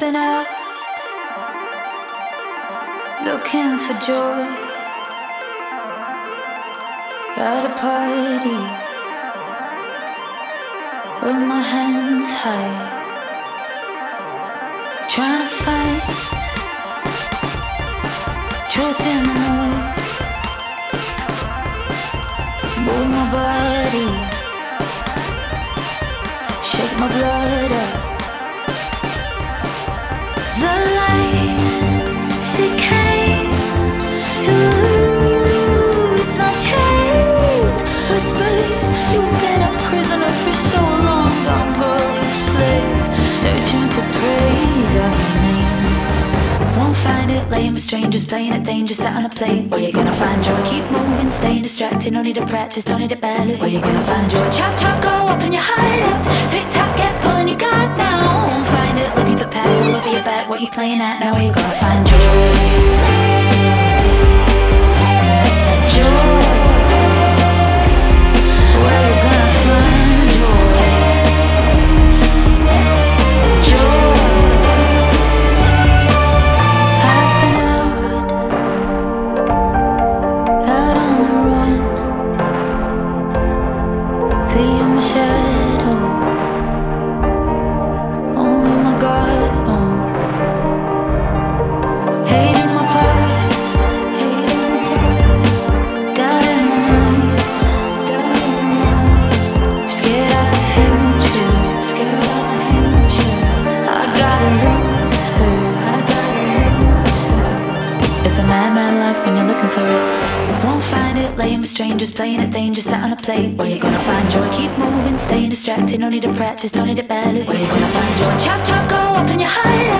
been out looking for joy at a party with my hands high, trying to find truth in the noise. Move my body, shake my blood up. The light, she came to lose my chains. Whispered, you've been a prisoner for so long. I'm a slave, searching for praise of your name. Won't find it, laying with strangers, playing at danger, sat on a plate. Where you gonna find joy? Keep moving, staying distracted. No need to practice, don't need to ballad. Where you gonna find joy? Chop, chop, go up and you hide up. Tick tock, get pulling your guard down. Won't find it, looking for pads all over your back. What you playing at now? Where you gonna find joy? Strangers playing at danger, sat on a plate. Where you gonna find joy? Keep moving, staying distracted. No need to practice, don't need to ballad. Where you gonna find joy? Chop, chop, go up and you hide